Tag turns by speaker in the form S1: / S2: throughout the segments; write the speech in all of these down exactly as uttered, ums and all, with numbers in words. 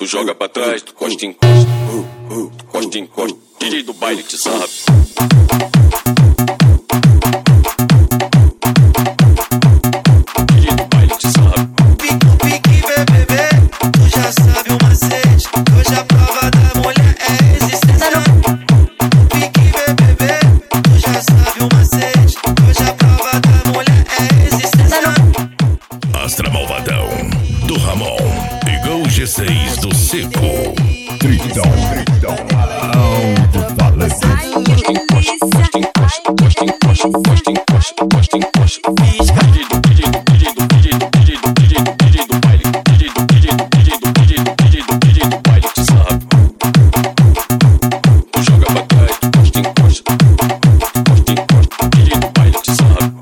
S1: tu joga pra trás, tu costa em costa, costa em costa, D J do baile te sabe. D J do baile te sabe.
S2: Pique, pique, bebê, tu já sabe o macete. Hoje a prova da mulher é resistência. Pique, bebê, tu já sabe o macete. Hoje a prova da mulher é resistência.
S3: Astra Malvadão, do Ramon, igual o G seis do Seco.
S4: Tritão, tritão, alto-falante.
S1: Costa em costa, costa em costa, costa em costa, costa em costa, costa em costa. D J do, D J do, D J do, D J do, D J do, D J do, D J do baile, D J do, D J do, D J do, D J do, D J do, D J do baile te sabe. Tu joga pra trás, tu costa em costa, costa em costa, D J do baile te sabe.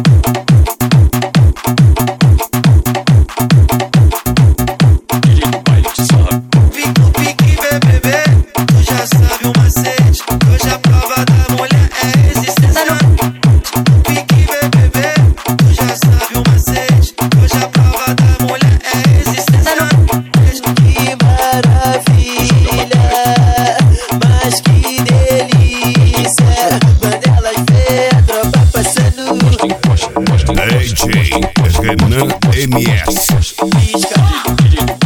S1: D J do baile te sabe.
S2: Pique, pique, bebê, tu já sabe o macete. Hoje a prova da mulher é resistência. Pique, bebê, tu já sabe o macete. Hoje a prova da mulher é resistência. Que maravilha, mas que delícia. Quando elas vê a tropa passando,
S1: Costa em costa, costa em costa,
S3: D J Renan M S.
S2: pisca.